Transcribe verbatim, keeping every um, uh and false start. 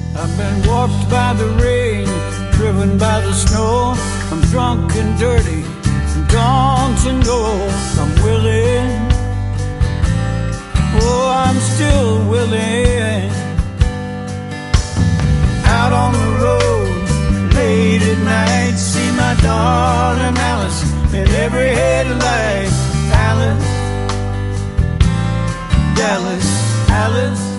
I've been warped by the rain, driven by the snow. I'm drunk and dirty, and don't and go. I'm willing, oh, I'm still willing. Out on the road, late at night, see my darling Alice in every headlight. Alice, Dallas, Alice.